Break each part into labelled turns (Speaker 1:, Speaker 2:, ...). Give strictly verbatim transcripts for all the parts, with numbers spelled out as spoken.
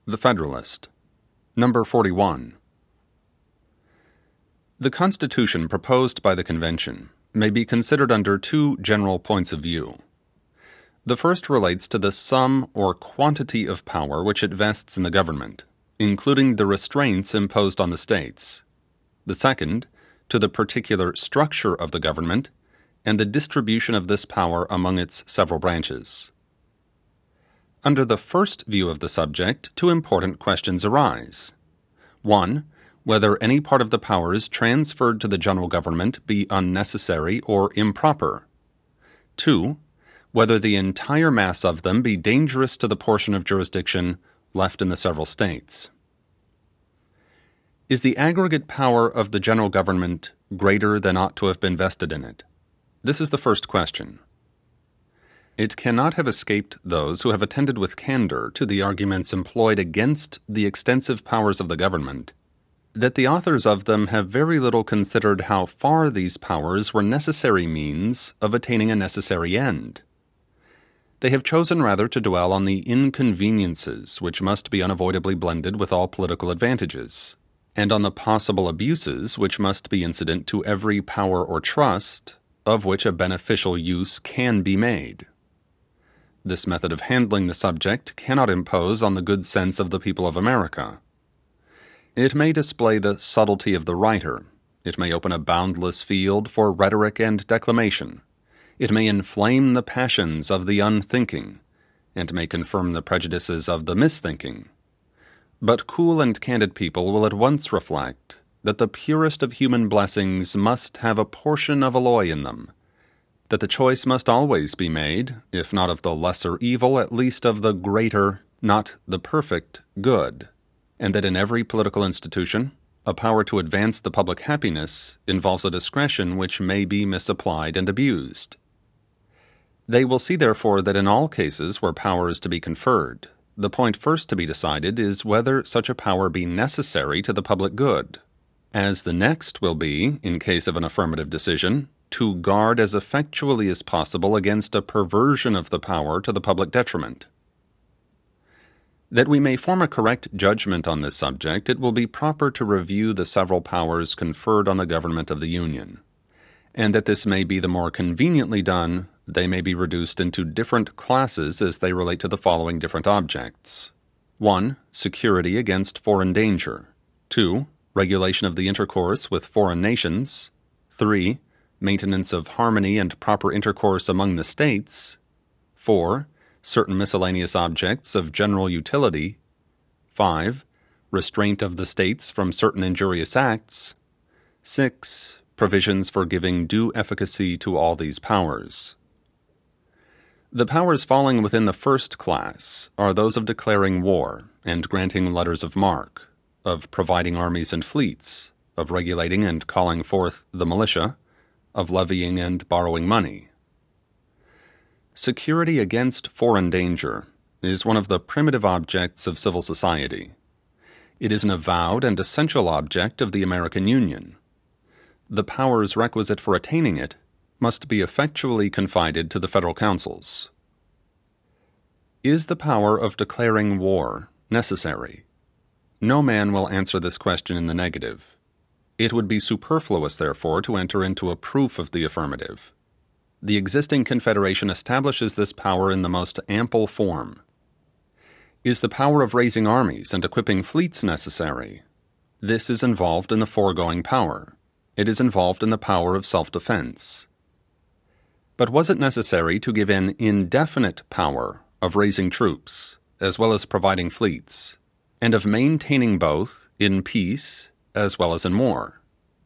Speaker 1: The Federalist. Number forty-one. The Constitution proposed by the Convention may be considered under two general points of view. The first relates to the sum or quantity of power which it vests in the government, including the restraints imposed on the states. The second, to the particular structure of the government and the distribution of this power among its several branches. Under the first view of the subject, two important questions arise. One, whether any part of the powers transferred to the general government be unnecessary or improper. Two, whether the entire mass of them be dangerous to the portion of jurisdiction left in the several states. Is the aggregate power of the general government greater than ought to have been vested in it? This is the first question. It cannot have escaped those who have attended with candor to the arguments employed against the extensive powers of the government, that the authors of them have very little considered how far these powers were necessary means of attaining a necessary end. They have chosen rather to dwell on the inconveniences which must be unavoidably blended with all political advantages, and on the possible abuses which must be incident to every power or trust of which a beneficial use can be made. This method of handling the subject cannot impose on the good sense of the people of America. It may display the subtlety of the writer, it may open a boundless field for rhetoric and declamation, it may inflame the passions of the unthinking, and may confirm the prejudices of the misthinking. But cool and candid people will at once reflect that the purest of human blessings must have a portion of alloy in them, that the choice must always be made, if not of the lesser evil, at least of the greater, not the perfect, good, and that in every political institution, a power to advance the public happiness involves a discretion which may be misapplied and abused. They will see therefore that in all cases where power is to be conferred, the point first to be decided is whether such a power be necessary to the public good, as the next will be, in case of an affirmative decision, to guard as effectually as possible against a perversion of the power to the public detriment. That we may form a correct judgment on this subject, it will be proper to review the several powers conferred on the government of the Union, and that this may be the more conveniently done, they may be reduced into different classes as they relate to the following different objects. one. Security against foreign danger. two. Regulation of the intercourse with foreign nations. three. Maintenance of harmony and proper intercourse among the states. four. Certain miscellaneous objects of general utility. five. Restraint of the states from certain injurious acts. six. Provisions for giving due efficacy to all these powers. The powers falling within the first class are those of declaring war and granting letters of marque, of providing armies and fleets, of regulating and calling forth the militia, of levying and borrowing money. Security against foreign danger is one of the primitive objects of civil society. It is an avowed and essential object of the American Union. The powers requisite for attaining it must be effectually confided to the federal councils. Is the power of declaring war necessary? No man will answer this question in the negative. It would be superfluous, therefore, to enter into a proof of the affirmative. The existing confederation establishes this power in the most ample form. Is the power of raising armies and equipping fleets necessary? This is involved in the foregoing power. It is involved in the power of self-defense. But was it necessary to give an indefinite power of raising troops, as well as providing fleets, and of maintaining both in peace as well as in war?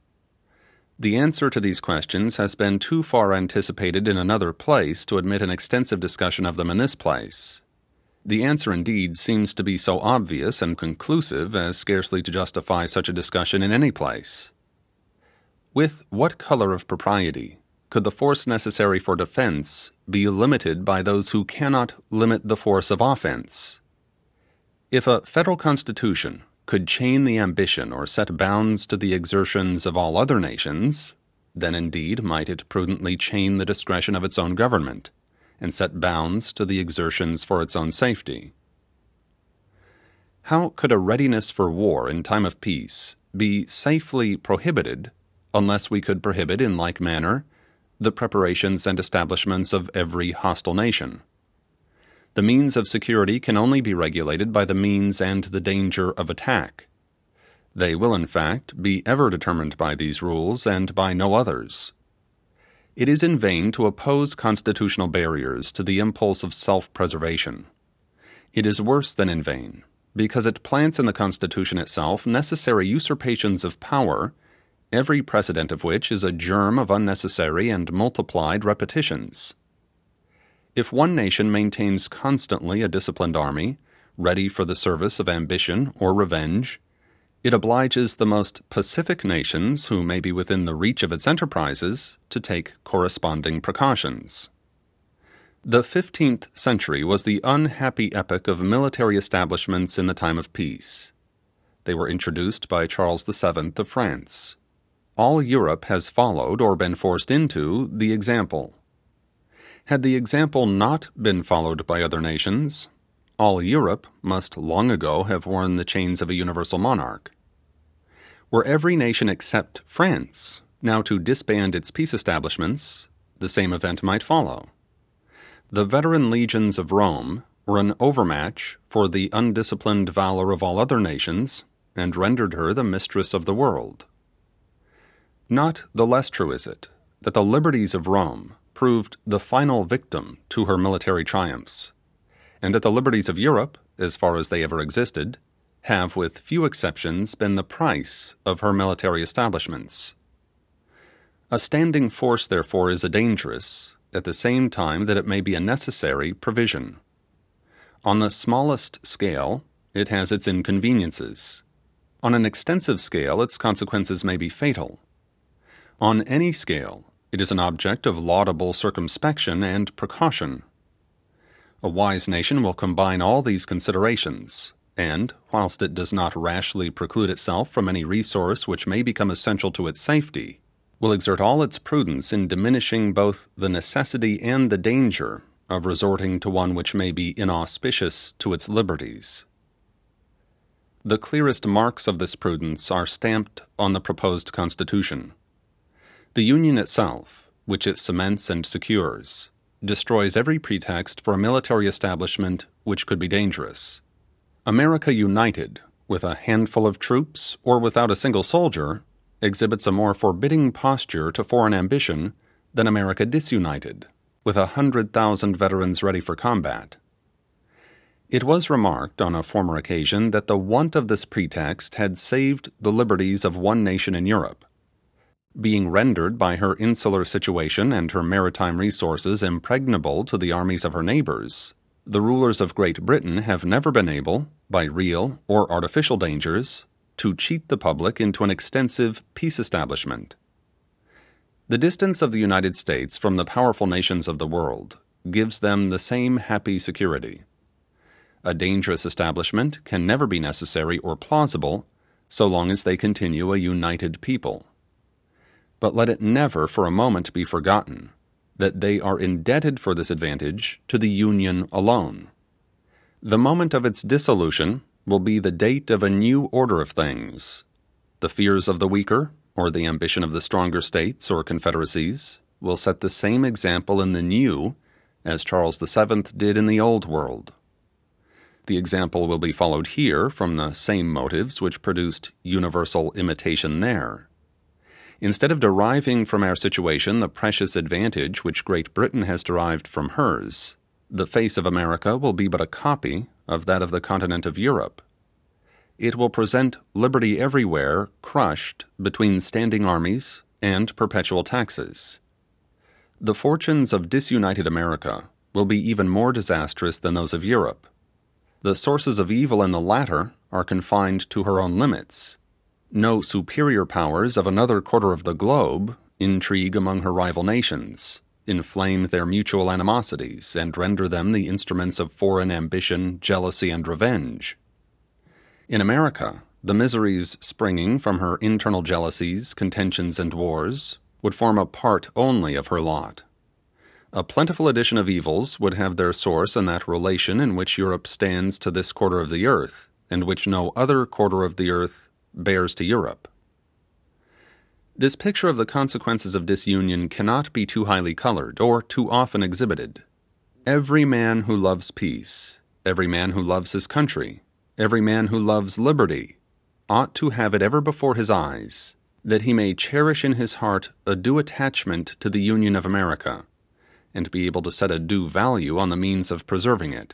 Speaker 1: The answer to these questions has been too far anticipated in another place to admit an extensive discussion of them in this place. The answer indeed seems to be so obvious and conclusive as scarcely to justify such a discussion in any place. With what color of propriety could the force necessary for defense be limited by those who cannot limit the force of offense? If a federal constitution could chain the ambition or set bounds to the exertions of all other nations, then indeed might it prudently chain the discretion of its own government, and set bounds to the exertions for its own safety. How could a readiness for war in time of peace be safely prohibited unless we could prohibit in like manner the preparations and establishments of every hostile nation? The means of security can only be regulated by the means and the danger of attack. They will, in fact, be ever determined by these rules and by no others. It is in vain to oppose constitutional barriers to the impulse of self-preservation. It is worse than in vain, because it plants in the Constitution itself necessary usurpations of power, every precedent of which is a germ of unnecessary and multiplied repetitions. If one nation maintains constantly a disciplined army, ready for the service of ambition or revenge, it obliges the most pacific nations who may be within the reach of its enterprises to take corresponding precautions. The fifteenth century was the unhappy epoch of military establishments in the time of peace. They were introduced by Charles the Seventh of France. All Europe has followed or been forced into the example. Had the example not been followed by other nations, all Europe must long ago have worn the chains of a universal monarch. Were every nation except France now to disband its peace establishments, the same event might follow. The veteran legions of Rome were an overmatch for the undisciplined valor of all other nations, and rendered her the mistress of the world. Not the less true is it that the liberties of Rome proved the final victim to her military triumphs, and that the liberties of Europe, as far as they ever existed, have with few exceptions been the price of her military establishments. A standing force, therefore, is a dangerous, at the same time that it may be a necessary, provision. On the smallest scale, it has its inconveniences. On an extensive scale, its consequences may be fatal. On any scale, it is an object of laudable circumspection and precaution. A wise nation will combine all these considerations, and, whilst it does not rashly preclude itself from any resource which may become essential to its safety, will exert all its prudence in diminishing both the necessity and the danger of resorting to one which may be inauspicious to its liberties. The clearest marks of this prudence are stamped on the proposed Constitution. The Union itself, which it cements and secures, destroys every pretext for a military establishment which could be dangerous. America united, with a handful of troops or without a single soldier, exhibits a more forbidding posture to foreign ambition than America disunited, with a hundred thousand veterans ready for combat. It was remarked on a former occasion that the want of this pretext had saved the liberties of one nation in Europe. Being rendered by her insular situation and her maritime resources impregnable to the armies of her neighbors, the rulers of Great Britain have never been able, by real or artificial dangers, to cheat the public into an extensive peace establishment. The distance of the United States from the powerful nations of the world gives them the same happy security. A dangerous establishment can never be necessary or plausible so long as they continue a united people. But let it never for a moment be forgotten that they are indebted for this advantage to the Union alone. The moment of its dissolution will be the date of a new order of things. The fears of the weaker, or the ambition of the stronger states or confederacies, will set the same example in the new as Charles the Seventh did in the Old World. The example will be followed here from the same motives which produced universal imitation there. Instead of deriving from our situation the precious advantage which Great Britain has derived from hers, the face of America will be but a copy of that of the continent of Europe. It will present liberty everywhere crushed between standing armies and perpetual taxes. The fortunes of disunited America will be even more disastrous than those of Europe. The sources of evil in the latter are confined to her own limits. No superior powers of another quarter of the globe intrigue among her rival nations, inflame their mutual animosities, and render them the instruments of foreign ambition, jealousy, and revenge. In America, the miseries springing from her internal jealousies, contentions, and wars would form a part only of her lot. A plentiful addition of evils would have their source in that relation in which Europe stands to this quarter of the earth, and which no other quarter of the earth bears to Europe. This picture of the consequences of disunion cannot be too highly colored or too often exhibited. Every man who loves peace, every man who loves his country, every man who loves liberty, ought to have it ever before his eyes that he may cherish in his heart a due attachment to the Union of America, and be able to set a due value on the means of preserving it.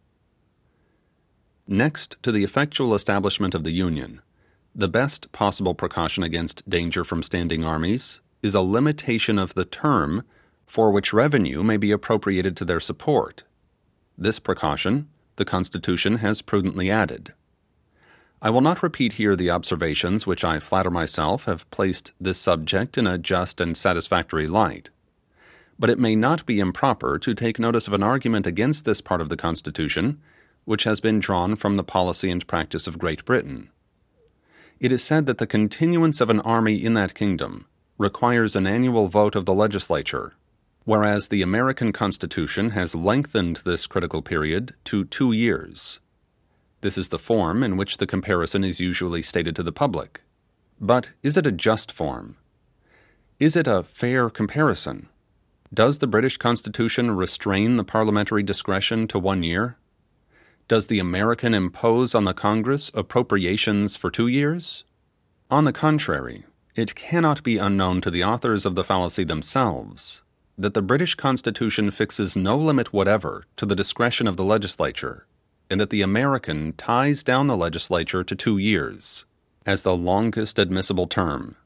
Speaker 1: Next to the effectual establishment of the Union, the best possible precaution against danger from standing armies is a limitation of the term for which revenue may be appropriated to their support. This precaution the Constitution has prudently added. I will not repeat here the observations which I flatter myself have placed this subject in a just and satisfactory light, but it may not be improper to take notice of an argument against this part of the Constitution which has been drawn from the policy and practice of Great Britain. It is said that the continuance of an army in that kingdom requires an annual vote of the legislature, whereas the American Constitution has lengthened this critical period to two years. This is the form in which the comparison is usually stated to the public. But is it a just form? Is it a fair comparison? Does the British Constitution restrain the parliamentary discretion to one year? Does the American impose on the Congress appropriations for two years? On the contrary, it cannot be unknown to the authors of the fallacy themselves that the British Constitution fixes no limit whatever to the discretion of the legislature, and that the American ties down the legislature to two years, as the longest admissible term.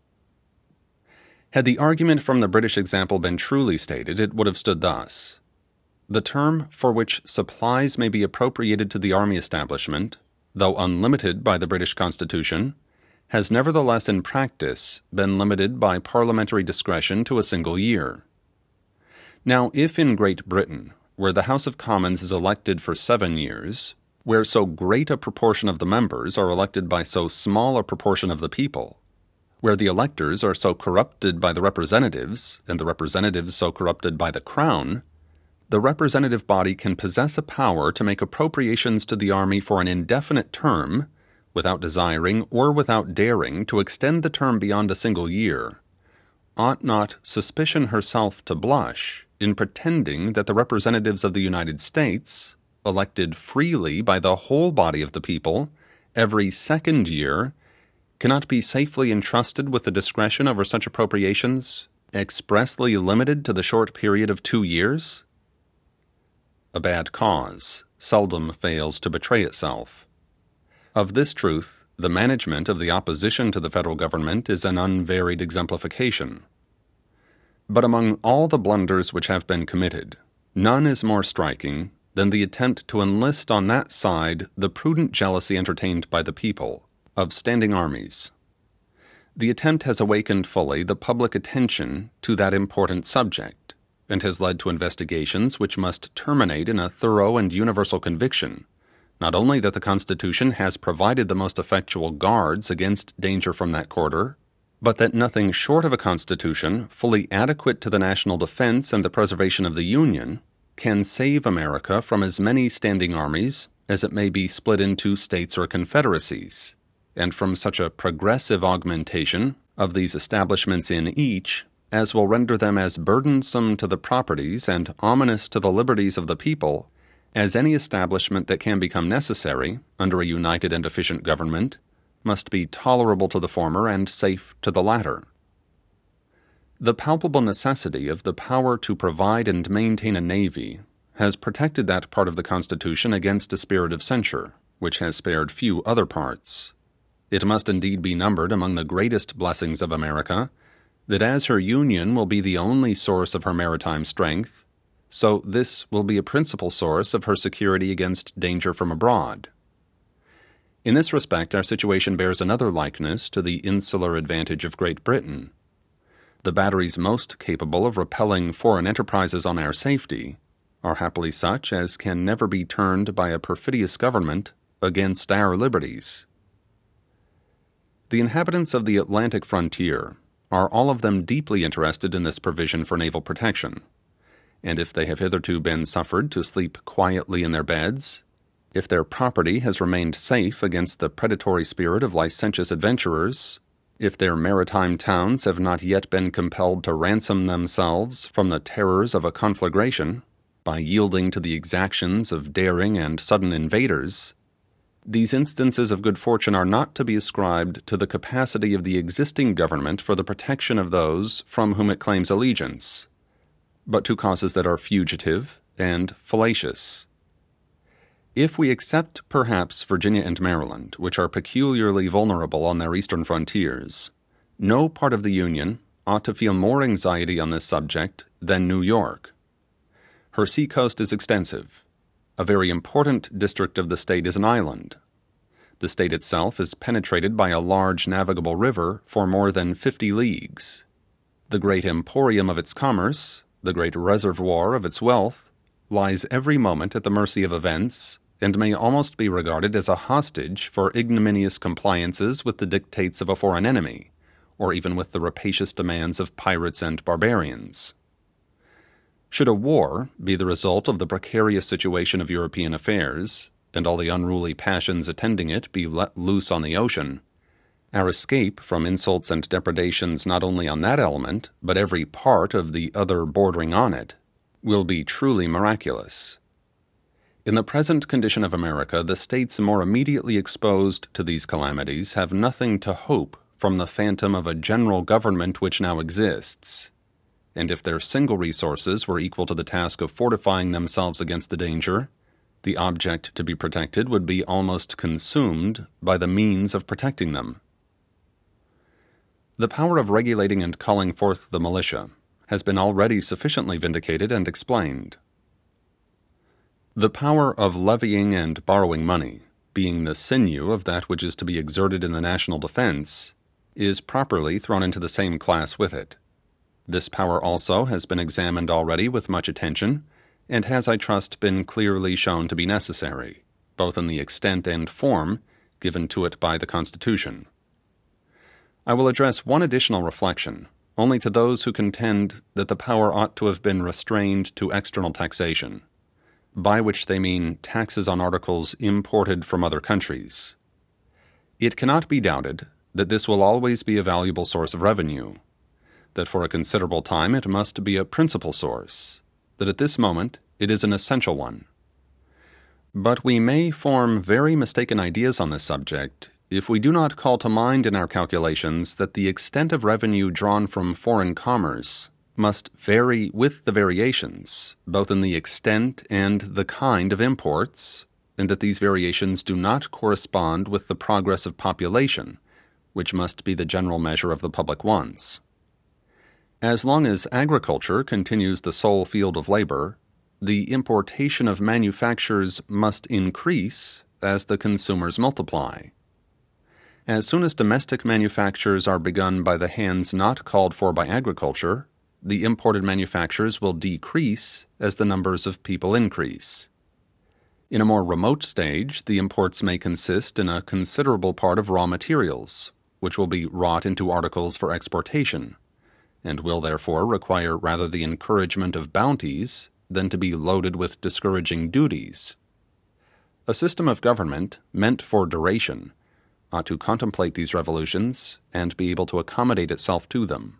Speaker 1: Had the argument from the British example been truly stated, it would have stood thus: the term for which supplies may be appropriated to the army establishment, though unlimited by the British Constitution, has nevertheless in practice been limited by parliamentary discretion to a single year. Now, if in Great Britain, where the House of Commons is elected for seven years, where so great a proportion of the members are elected by so small a proportion of the people, where the electors are so corrupted by the representatives, and the representatives so corrupted by the crown, the representative body can possess a power to make appropriations to the army for an indefinite term, without desiring or without daring to extend the term beyond a single year, ought not suspicion herself to blush in pretending that the representatives of the United States, elected freely by the whole body of the people, every second year, cannot be safely entrusted with the discretion over such appropriations, expressly limited to the short period of two years? A bad cause seldom fails to betray itself. Of this truth, the management of the opposition to the federal government is an unvaried exemplification. But among all the blunders which have been committed, none is more striking than the attempt to enlist on that side the prudent jealousy entertained by the people of standing armies. The attempt has awakened fully the public attention to that important subject, and has led to investigations which must terminate in a thorough and universal conviction, not only that the Constitution has provided the most effectual guards against danger from that quarter, but that nothing short of a Constitution fully adequate to the national defense and the preservation of the Union can save America from as many standing armies as it may be split into states or confederacies, and from such a progressive augmentation of these establishments in each as will render them as burdensome to the properties and ominous to the liberties of the people as any establishment that can become necessary under a united and efficient government must be tolerable to the former and safe to the latter. The palpable necessity of the power to provide and maintain a navy has protected that part of the Constitution against a spirit of censure, which has spared few other parts. It must indeed be numbered among the greatest blessings of America that as her Union will be the only source of her maritime strength, so this will be a principal source of her security against danger from abroad. In this respect, our situation bears another likeness to the insular advantage of Great Britain. The batteries most capable of repelling foreign enterprises on our safety are happily such as can never be turned by a perfidious government against our liberties. The inhabitants of the Atlantic frontier are all of them deeply interested in this provision for naval protection, and if they have hitherto been suffered to sleep quietly in their beds, if their property has remained safe against the predatory spirit of licentious adventurers, if their maritime towns have not yet been compelled to ransom themselves from the terrors of a conflagration, by yielding to the exactions of daring and sudden invaders, these instances of good fortune are not to be ascribed to the capacity of the existing government for the protection of those from whom it claims allegiance, but to causes that are fugitive and fallacious. If we except perhaps Virginia and Maryland, which are peculiarly vulnerable on their eastern frontiers, no part of the Union ought to feel more anxiety on this subject than New York. Her seacoast is extensive. A very important district of the state is an island. The state itself is penetrated by a large navigable river for more than fifty leagues. The great emporium of its commerce, the great reservoir of its wealth, lies every moment at the mercy of events, and may almost be regarded as a hostage for ignominious compliances with the dictates of a foreign enemy, or even with the rapacious demands of pirates and barbarians. Should a war be the result of the precarious situation of European affairs, and all the unruly passions attending it be let loose on the ocean, our escape from insults and depredations not only on that element, but every part of the other bordering on it, will be truly miraculous. In the present condition of America, the states more immediately exposed to these calamities have nothing to hope from the phantom of a general government which now exists, and if their single resources were equal to the task of fortifying themselves against the danger, the object to be protected would be almost consumed by the means of protecting them. The power of regulating and calling forth the militia has been already sufficiently vindicated and explained. The power of levying and borrowing money, being the sinew of that which is to be exerted in the national defense, is properly thrown into the same class with it. This power also has been examined already with much attention, and has, I trust, been clearly shown to be necessary, both in the extent and form given to it by the Constitution. I will address one additional reflection, only to those who contend that the power ought to have been restrained to external taxation, by which they mean taxes on articles imported from other countries. It cannot be doubted that this will always be a valuable source of revenue, that for a considerable time it must be a principal source, that at this moment it is an essential one. But we may form very mistaken ideas on this subject if we do not call to mind in our calculations that the extent of revenue drawn from foreign commerce must vary with the variations, both in the extent and the kind of imports, and that these variations do not correspond with the progress of population, which must be the general measure of the public wants. As long as agriculture continues the sole field of labor, the importation of manufactures must increase as the consumers multiply. As soon as domestic manufactures are begun by the hands not called for by agriculture, the imported manufactures will decrease as the numbers of people increase. In a more remote stage, the imports may consist in a considerable part of raw materials, which will be wrought into articles for exportation, and will therefore require rather the encouragement of bounties than to be loaded with discouraging duties. A system of government meant for duration ought to contemplate these revolutions and be able to accommodate itself to them.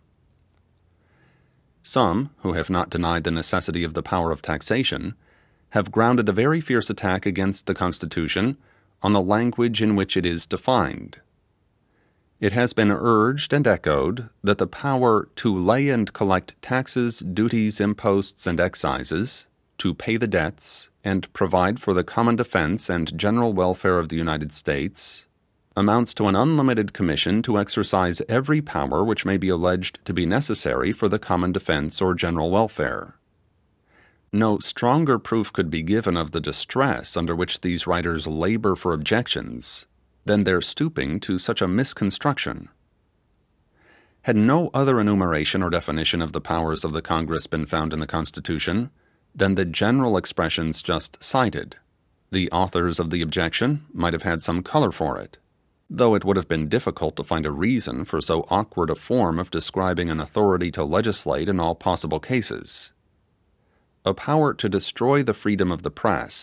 Speaker 1: Some, who have not denied the necessity of the power of taxation, have grounded a very fierce attack against the Constitution on the language in which it is defined. It has been urged and echoed that the power to lay and collect taxes, duties, imposts, and excises, to pay the debts, and provide for the common defense and general welfare of the United States, amounts to an unlimited commission to exercise every power which may be alleged to be necessary for the common defense or general welfare. No stronger proof could be given of the distress under which these writers labor for objections than their stooping to such a misconstruction. Had no other enumeration or definition of the powers of the Congress been found in the Constitution than the general expressions just cited, the authors of the objection might have had some color for it, though it would have been difficult to find a reason for so awkward a form of describing an authority to legislate in all possible cases. A power to destroy the freedom of the press,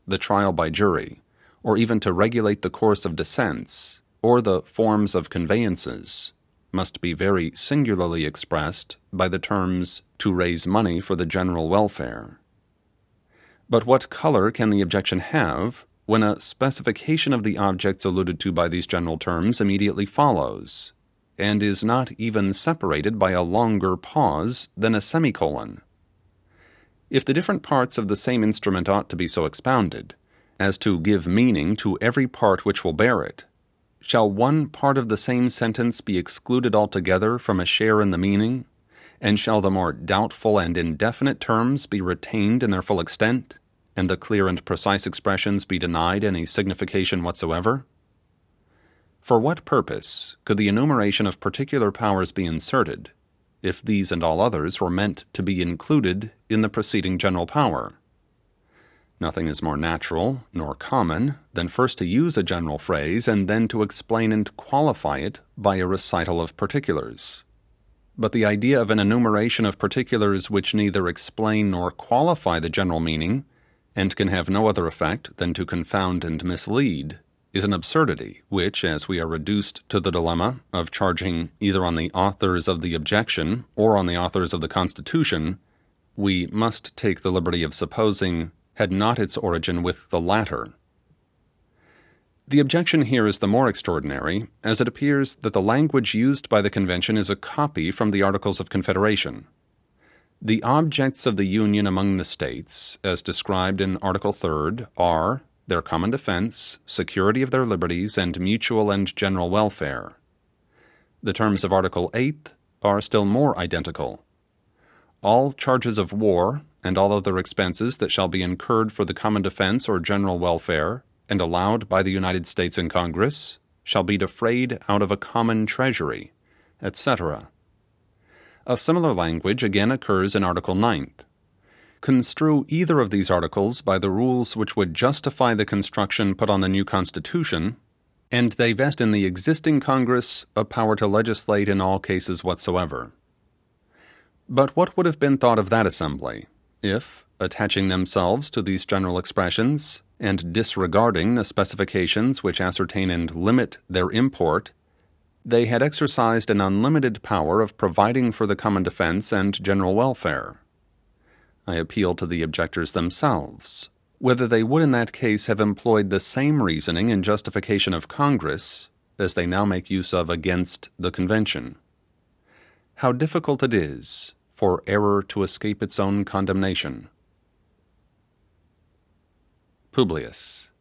Speaker 1: the trial by jury, or even to regulate the course of descents, or the forms of conveyances, must be very singularly expressed by the terms to raise money for the general welfare. But what color can the objection have when a specification of the objects alluded to by these general terms immediately follows, and is not even separated by a longer pause than a semicolon? If the different parts of the same instrument ought to be so expounded as to give meaning to every part which will bear it, shall one part of the same sentence be excluded altogether from a share in the meaning, and shall the more doubtful and indefinite terms be retained in their full extent, and the clear and precise expressions be denied any signification whatsoever? For what purpose could the enumeration of particular powers be inserted, if these and all others were meant to be included in the preceding general power? Nothing is more natural nor common than first to use a general phrase and then to explain and qualify it by a recital of particulars. But the idea of an enumeration of particulars which neither explain nor qualify the general meaning, and can have no other effect than to confound and mislead, is an absurdity which, as we are reduced to the dilemma of charging either on the authors of the objection or on the authors of the Constitution, we must take the liberty of supposing had not its origin with the latter. The objection here is the more extraordinary, as it appears that the language used by the Convention is a copy from the Articles of Confederation. The objects of the Union among the states, as described in Article third, are their common defense, security of their liberties, and mutual and general welfare. The terms of Article eighth are still more identical. All charges of war, and all other expenses that shall be incurred for the common defense or general welfare, and allowed by the United States in Congress, shall be defrayed out of a common treasury, et cetera. A similar language again occurs in Article ninth. Construe either of these articles by the rules which would justify the construction put on the new Constitution, and they vest in the existing Congress a power to legislate in all cases whatsoever. But what would have been thought of that assembly, if, attaching themselves to these general expressions, and disregarding the specifications which ascertain and limit their import, they had exercised an unlimited power of providing for the common defense and general welfare? I appeal to the objectors themselves, whether they would in that case have employed the same reasoning in justification of Congress as they now make use of against the Convention. How difficult it is for error to escape its own condemnation. Publius.